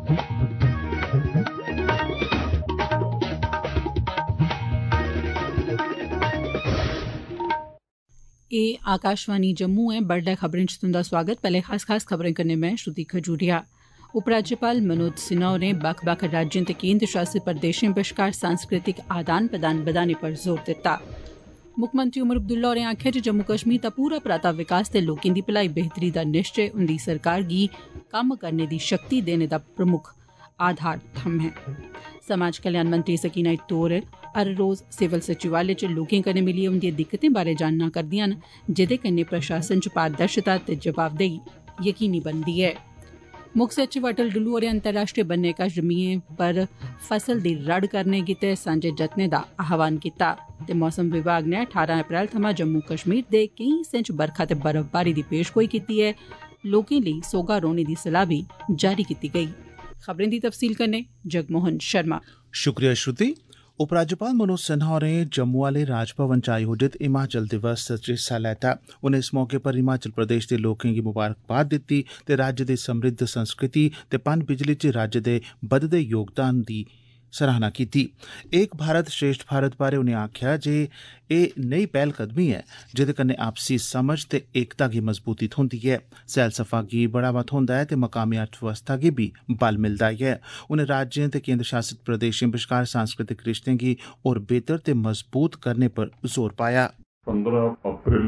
एह् आकाशवाणी जम्मू ऐ। बड्डलै खबरें च तुंदा स्वागत। पैह्ले खास खबरें कन्नै में श्रुति खजूरिया। उपराज्यपाल मनोज सिन्हा होरें बक्ख बक्ख राज्यें ते केन्द्र शासित प्रदेशें बश्कार सांस्कृतिक आदान प्रदान बधाने पर जोर दित्ता। मुक्खमंत्री उमर अब्दुल्ला होरें आखेआ जे जम्मू कश्मीर दा पूरा पराता विकास ते लोकें दी भलाई बेहतरी दा निश्चय उंदी सरकार गी कम्म करने दी शक्ति देने दा प्रमुक्ख आधार थम्म ऐ। समाज कल्याण मंत्री सकीना इत्तू होर हर रोज सिविल सचिवालय च लोकें कन्नै मिलियै उंदिएं दिक्कतें बारै जानना करदियां न, जेदे कन्नै प्रशासन च पारदर्शिता ते जवाबदेही यकीनी बनदी ऐ। मुक्ख सचिव अटल डुल्लू होरें अंतर्राष्ट्रीय बन्ने कश जमीएं पर फसल दी रड़ करने गितै सांझे जतनें दा आह्वान कीता ते मौसम विभाग ने 18 अप्रैल थमां जम्मू कश्मीर दे केईं हिस्सें च बरखा ते बर्फबारी दी पेशगोई कीती ऐ। लोकें लेई सोह्गा रौह्ने दी सलाह बी जारी कीती गेई। खबरें दी तफसील कन्नै जगमोहन शर्मा। शुक्रिया श्रुति। उपराज्यपाल मनोज सिन्हा होरें जम्मू आह्ले राजभवन च आयोजित हिमाचल दिवस च हिस्सा लैता। उनें इस मौके पर हिमाचल प्रदेश दे लोकें गी मुबारकबाद दित्ती ते राज्य दी समृद्ध संस्कृति ते पन बिजली च राज्य दे बधदे योगदान दी सराहना कीती। एक भारत श्रेष्ठ भारत बारै उनें आखेआ जे एह् नेई पैह्लकदमी ऐ जेह्दे कन्नै आपसी समझ ते एकता गी मजबूती थ्होंदी ऐ, सैलसफा गी बढ़ावा थ्होंदा ऐ ते मकामी अर्थव्यवस्था गी बी बल मिलदा ऐ। उनें राज्यें ते केन्द्र शासित प्रदेशें बश्कार सांस्कृतिक रिश्तें गी होर बेहतर ते मजबूत करने पर जोर पाया। 15 अप्रैल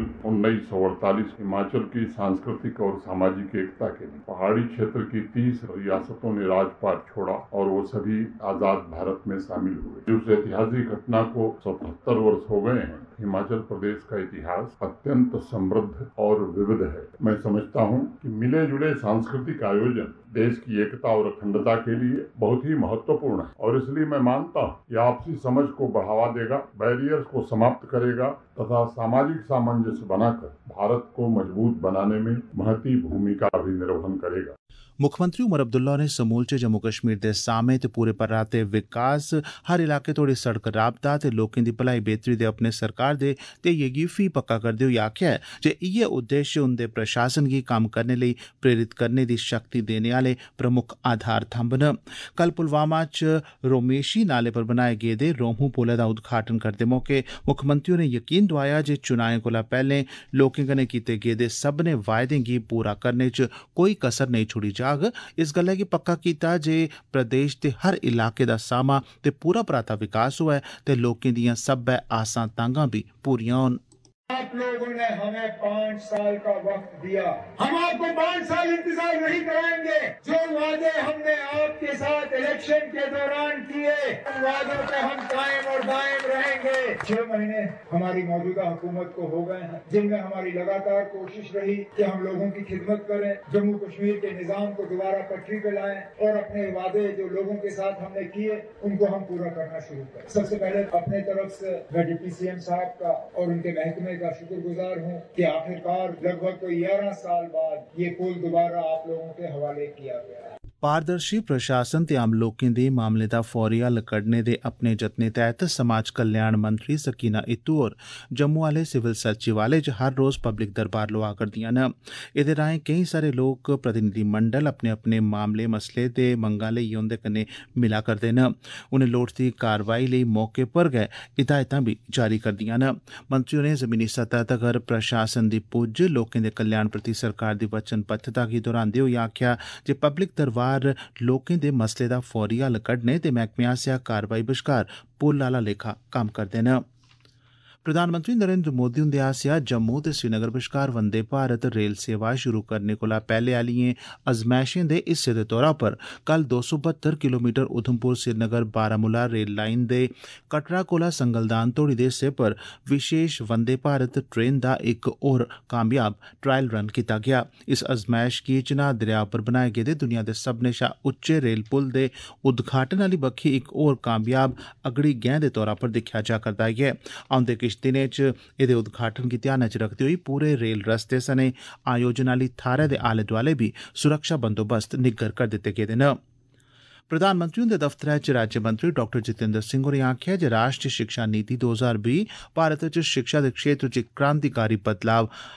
1948 हिमाचल की सांस्कृतिक और सामाजिक एकता के लिए पहाड़ी क्षेत्र की 30 रियासतों ने राजपाट छोड़ा और वो सभी आजाद भारत में शामिल हुए। उस ऐतिहासिक घटना को 77 वर्ष हो गए हैं। हिमाचल प्रदेश का इतिहास अत्यंत समृद्ध और विविध है। मैं समझता हूँ कि मिले जुले सांस्कृतिक आयोजन देश की एकता और अखंडता के लिए बहुत ही महत्वपूर्ण है और इसलिए मैं मानता हूँ कि आपसी समझ को बढ़ावा देगा, बैरियर्स को समाप्त करेगा तथा सामाजिक सामंजस्य बनाकर भारत को मजबूत बनाने में महती भूमिका भी निर्वहन करेगा। मुक्खमंत्री उमर अब्दुल्ला होरें समूलचे जम्मू कश्मीर दे सामे ते पूरे पराते विकास, हर इलाके तोड़ी सड़क राबता ते लोकें दी भलाई बेहतरी दे अपने सरकार दे ध्येइये गी फ्ही पक्का करदे होई आखेआ जे इयै उद्देश्य उंदे प्रशासन गी कम्म करने लेई प्रेरित करने दी शक्ति देने आह्ले प्रमुख आधार थम्ब न। कल पुलवामा च रोमेशी नाले पर बनाए गेदे रोमू पुलै दा उद्घाटन करदे मौके मुक्खमंत्री होरें यकीन दोआया जे चुनाएं कोला पैह्लें लोकें कन्नै कीते गेदे सब्भनें वायदें गी पूरा करने च कोई कसर नेईं छुड़ी जाग। इस गल्लै गी पक्का कीता जे प्रदेश दे हर इलाके दा सामा ते पूरा पराता विकास होऐ ते लोकें दियां सब्बै आसां तांगां भी पूरियां होन। आप लोगों ने हमें 5 साल का वक्त दिया, हम आपको 5 साल इंतजार नहीं कराएंगे। जो वादे हमने आपके साथ इलेक्शन के दौरान किए, उन वादों पे हम कायम और दायम रहेंगे। 6 महीने हमारी मौजूदा हुकूमत को हो गए हैं, जिनमें हमारी लगातार कोशिश रही कि हम लोगों की खिदमत करें, जम्मू कश्मीर के निजाम को दोबारा पटरी पे लाएं और अपने वादे जो लोगों के साथ हमने किए उनको हम पूरा करना शुरू करें। सबसे पहले अपने तरफ से मैं डिप्टी सीएम साहब का और उनके महकमे का शुक्रगुजार हूँ कि आखिरकार लगभग 11 साल बाद ये पुल दोबारा आप लोगों के हवाले किया गया है। पारदर्शी प्रशासन ते आम लोकें दे मामले दा फौरी हल कड्ढने दे अपने जतनें तैह्त समाज कल्याण मंत्री सकीना इत्तू होर जम्मू आह्ले सिविल सचिवालय च हर रोज पब्लिक दरबार लोआ करदियां न। एह्दे राहें केईं सारे लोक प्रतिनिधिमंडल अपने अपने मामले मसले ते मंगां लेइयै उंदे कन्नै मिला करदे न। उनें लोड़चदी कारवाई लेई मौके पर गै हिदायतां भी जारी करदियां न। मंत्री होरें जमीनी सतह तगर प्रशासन दी पुज्ज, लोकें दे कल्याण प्रति सरकार दी वचनबद्धता गी दोहरांदे होई आखेआ जे पब्लिक दरबार लोकें दे मसले दा फौरी हल कड्ढने ते मैह्कमे आसेआ कारवाई बश्कार पुल आह्ला लेखा कम्म करदे न। प्रधानमंत्री नरेंद्र मोदी हुंदे आसेआ जम्मू ते श्रीनगर बश्कार वंदे भारत रेल सेवा शुरू करने कोला पैह्ले आह्लिएं अजमैशें दे हिस्से दे तौरा पर कल 272 kilometre Udhampur Srinagar Baramulla rail line दे कटरा कोला संगलदान तोड़ी दे हिस्से पर विशेष वंदे भारत ट्रेन दा इक होर कामयाब ट्रायल रन कीता गेआ। इस अजमैश गी चनाब दरेया पर बनाए गेदे दुनिया दे सभनें शा उच्चे रेल पुल दे उद्घाटन आह्ली बक्खी इक होर कामयाब अगड़ी गैं दे तौरा पर दिक्खेआ जा करदा ऐ। औंदे किश दिनें च एह्दे उद्घाटन गी ध्यानै च रखदे होई पूरे रेल रस्ते सने आयोजन आह्ली थाह्रै दे आले दोआले बी सुरक्षा बंदोबस्त निग्गर कर दित्ते गेदे न। प्रधानमंत्री हुंदे दफ्तरै च राज्यमंत्री डॉ जितेंद्र सिंह होरें आखेआ जे राष्ट्रीय शिक्षा नीति 2020 भारत च शिक्षा दे क्षेत्र च इक क्रांतिकारी बदलाव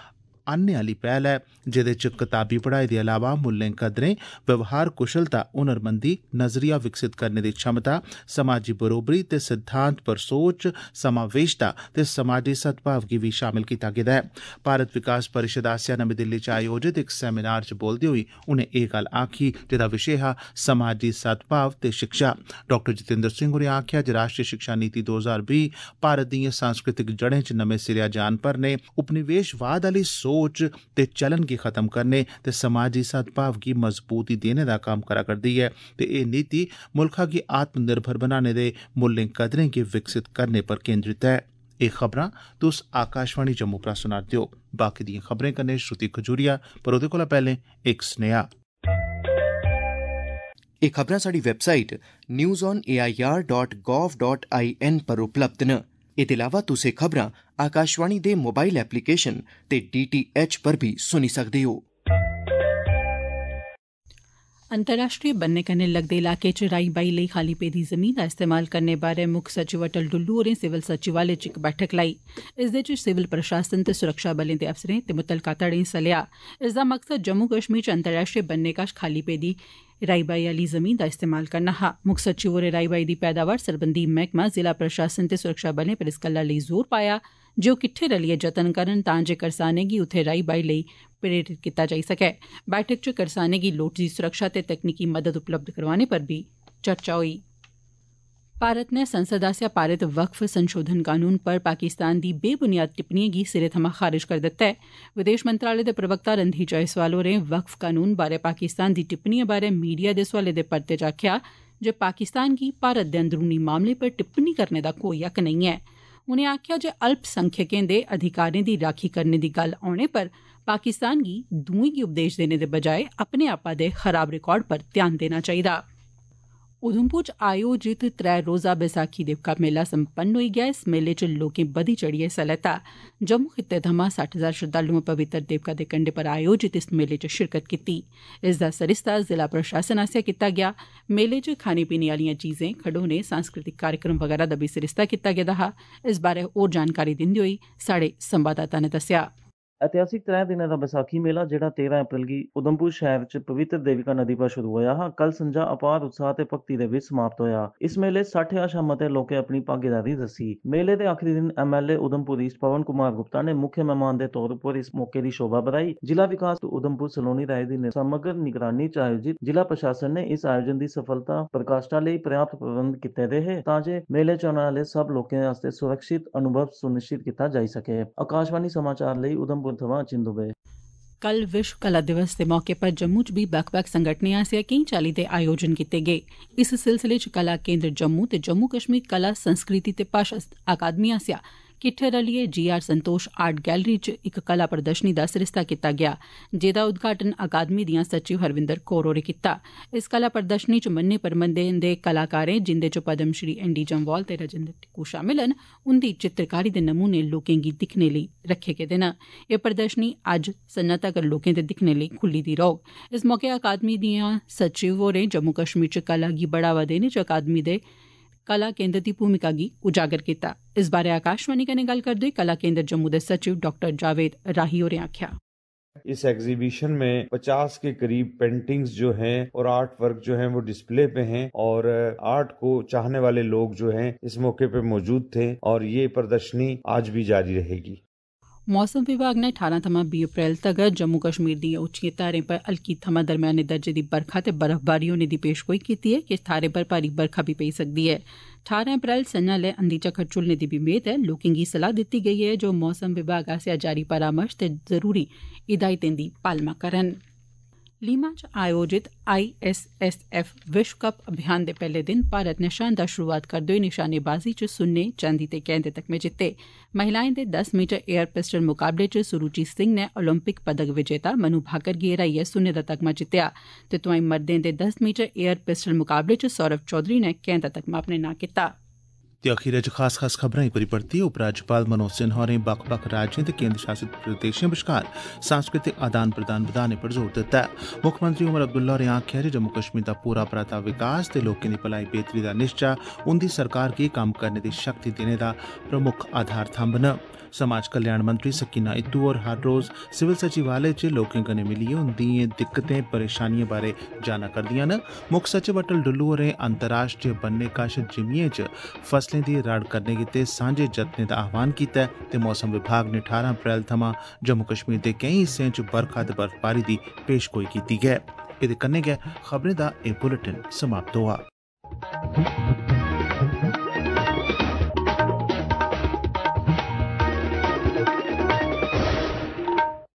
आनने आह्ली पैह्ल ऐ जेह्दे च कताबी पढ़ाई दे अलावा मुल्लें कदरें, व्यवहार कुशलता, हुनरमंदी, नजरिया विकसित करने दी क्षमता, समाजी बरोबरी ते सिद्धांत पर सोच, समावेशता ते समाजी सद्भाव गी भी शामिल कीता गेदा ऐ। भारत विकास परिषद आसेआ नमीं दिल्ली च आयोजित इक सेमिनार च बोलदे होई उनें एह् गल्ल आखी जेह्दा विशे हा समाजी सद्भाव ते शिक्षा। डॉ जितेंद्र सिंह होरें आखेआ जे राष्ट्रीय शिक्षा नीति 2020 भारत दिएं सांस्कृतिक जड़ें च नमें सिरेआ जान भरने, उपनिवेशवाद आह्ली सोच ते चलन गी खत्म करने ते समाजी सद्भाव गी मजबूती देने दा कम्म करा करदी ऐ ते एह् नीति मुल्खा गी आत्मनिर्भर बनाने दे मुल्लें कदरें गी विकसित करने पर केंद्रित ऐ। एह् खबरां तुस आकाशवाणी जम्मू परा सुना'रदे हो। बाकी दिएं खबरें कन्नै श्रुति खजूरिया, पर ओह्दे कोला पैह्लें इक सनेहा। एह् खबरां साढ़ी वैबसाइट newsonair.gov.in पर उपलब्ध न। एह्दे अलावा तुस एह् खबरां आकाशवाणी दे मोबाइल एप्लीकेशन ते DTH पर भी सुनी सकदे हो। अंतर्राष्ट्रीय बन्ने कन्नै लगदे इलाके च राई बाई लेई खाली पेदी जमीन दा इस्तेमाल करने बारै मुक्ख सचिव अटल डुल्लू होरें सिविल सचिवालय च इक बैठक लाई। इसदे च सिविल प्रशासन ते सुरक्षा बलें दे अफसरें ते मुतलका धड़ें हिस्सा लेआ। इसदा मकसद जम्मू कश्मीर च अंतर्राष्ट्रीय बन्ने कश खाली पेदी राई बाई आह्ली जमीन दा इस्तेमाल करना हा। मुक्ख सचिव होरें राई बाई दी पैदावार सरबंधी मैह्कमा, जिला प्रशासन ते सुरक्षा बलें पर इस गल्ला लेई जोर पाया जे ओह् किट्ठे रलियै जतन करन तां जे करसानें गी उत्थै राई बाई लेई प्रेरित कीता जाई सकै। बैठक च करसानें गी लोड़चदी सुरक्षा ते तकनीकी मदद उपलब्ध करोआने पर बी चर्चा होई। भारत नै संसद आसेआ पारित वक्फ संशोधन कानून पर पाकिस्तान दी बेबुनियाद टिप्पणिएं गी सिरे थमां खारिज करी दित्ता ऐ। विदेश मंत्रालय दे प्रवक्ता रणधीर जयसवाल होरें वक्फ कानून बारै पाकिस्तान दी टिप्पणिएं बारै मीडिया दे सोआलें दे परते च आखेआ जे पाकिस्तान गी भारत दे अंदरूनी मामलें पर टिप्पणी करने दा कोई हक नेईं ऐ। उनें आखेआ जे अल्पसंख्यकें दे अधिकारें दी राखी करने दी गल्ल औने पर पाकिस्तान गी दुएं गी उपदेश देने दे बजाय अपने आपा दे खराब रिकार्ड पर ध्यान देना चाहिदा। उधमपुर च आयोजित 3 रोजा बैसाखी देवका मेला संपन्न होई गेआ। इस मेले च लोकें बधी चढ़ियै हिस्सा लैता। जम्मू खित्ते थमां 60,000 श्रद्धालुएं पवित्र देवका दे कंढे पर आयोजित इस मेले च शिरकत कीती। इसदा सरिस्ता जिला प्रशासन आसेआ कीता गेआ। मेले च खाने पीने आह्लियां चीजें, खडौने, सांस्कृतिक कार्यक्रम वगैरा दा बी सरिस्ता कीता गेदा हा। इस बारै होर जानकारी दिंदे होई साढ़े संवाददाता ने दस्सेआ। ऐतिहासिक 3 दिनें दा बैसाखी मेला जेह्ड़ा 13 अप्रैल गी उधमपुर शहर च पवित्र देविका नदी पर शुरू होया हा, कल संजा अपार उत्साह ते भक्ति दे बिच समाप्त होया। इस मेले 60 शा मते लोकें अपनी भागीदारी दस्सी। मेले दे आखिरी दिन MLA उधमपुर ईस्ट पवन कुमार गुप्ता ने मुख्य मेहमान दे तौर पर इस मौके दी शोभा बधाई। जिला विकास उधमपुर सलोनी राय दी समग्र निगरानी च आयोजित जिला प्रशासन ने इस आयोजन दी सफलता प्रकाष्ठा लेई पर्याप्त प्रबंध कीते दे हे तां जे मेले च औने आह्ले सब लोकें आस्तै सुरक्षित अनुभव सुनिश्चित कीता जाई सके। आकाशवाणी समाचार लेई उधमपुर थमां चिंदू बे। कल विश्व कला दिवस दे मौके पर जम्मू च बी बक्ख-बक्ख संगठनें आसेआ केईं चाल्ली दे आयोजन कीते गे। इस सिलसिले च कला केंद्र जम्मू ते जम्मू कश्मीर कला संस्कृति ते भाशा अकादमी आसेआ किट्ठे रलियै GR संतोष आर्ट गैलरी च इक कला प्रदर्शनी दा सरिस्ता कीता गेआ, जेदा उद्घाटन अकादमी दियां सचिव हरविंदर कौर होरें कीता। इस कला प्रदर्शनी च मन्ने परमंदे दे कलाकारें, जिंदे च पद्म श्री ND जम्वाल ते राजेंद्र टिक्कू शामिल न, उंदी चित्रकारी दे नमूने लोकें गी दिक्खने लेई रखे गेदे न। एह् प्रदर्शनी अज्ज संझा तगर लोकें दे दिक्खने लेई खुल्ली दी रौह्ग। इस मौके अकादमी दियां सचिव होरें जम्मू कश्मीर च कला गी बढ़ावा देने च अकादमी दे कला केंद्र दी भूमिका गी उजागर कीता। इस बारै आकाशवाणी कन्नै गल्ल करदे होई कला केंद्र जम्मू दे सचिव डॉ जावेद राही होरें आखेआ। इस एग्जीबिशन में 50 के करीब पेंटिंग्स जो हैं और आर्ट वर्क जो हैं वो डिस्प्ले पे हैं और आर्ट को चाहने वाले लोग जो हैं इस मौके पे मौजूद थे और ये प्रदर्शनी आज भी जारी रहेगी। मौसम विभाग ने 18 थमां 20 अप्रैल तगर जम्मू कश्मीर दियां उच्चियें धारें पर हल्की थमां दरम्याने दर्जे दी बरखा ते बर्फबारी होने दी पेशगोई कीती है। किश थाह्रें पर भारी बरखा भी पेई सकदी ऐ। 18 अप्रैल संझा लै अंधी झक्खड़ झुलने दी भी मेद ऐ। लोकें गी सलाह दित्ती गेई ऐ जो मौसम विभाग आसेआ जारी परामर्श ते जरूरी हिदायतें दी पालमा करन। लीमा च आयोजित ISSF विश्व कप अभियान दे पैह्ले दिन भारत नै शानदार शुरुआत करदे होई निशानेबाजी च सुन्ने, चांदी ते कैंह् दे तगमे जित्ते। महिलाएं दे 10 मीटर एयर पिस्टल मुकाबले च सुरुचि सिंह ने ओलंपिक पदक विजेता मनु भाकर गी हराइयै सुन्ने दा तगमा जित्तेआ ते तोआईं मर्दें दे 10 मीटर एयर पिस्टल मुकाबले च सौरभ चौधरी ने कैंह् दा तगमा अपने नां कीता। ते अखीरै च खास खबरां इक बारी परतियै उपराज्यपाल मनोज सिन्हा होरें बक्ख-बक्ख राज्यें ते केंद्र शासित प्रदेशें बश्कार सांस्कृतिक आदान प्रदान बधाने पर जोर दित्ता ऐ। मुक्खमंत्री उमर अब्दुल्ला होरें आखेआ जे जम्मू कश्मीर दा पूरा पराता विकास ते लोकें दी भलाई बेहतरी दा निश्चा उंदी सरकार गी कम्म करने दी शक्ति देने दा प्रमुख आधार थम्ब न। समाज कल्याण मंत्री सकीना इत्तू होर हर रोज़ सिविल सचिवालय च लोकें कन्नै मिलियै उंदियें दिक्कतें परेशानियें बारै जाना करदियां न। मुक्ख सचिव अटल डुल्लू होरें अंतर्राष्ट्रीय बन्ने कश जिमीएं च फसलें दी रड़ करने गित्ते सांझे जतनें दा आह्वान कीता ऐ ते मौसम विभाग ने 18 अप्रैल थमां जम्मू कश्मीर दे केईं हिस्सें च बरखा ते बर्फबारी दी पेशगोई कीती ऐ। एह्दे कन्नै गै खबरें दा एह् बुलेटिन समाप्त होआ।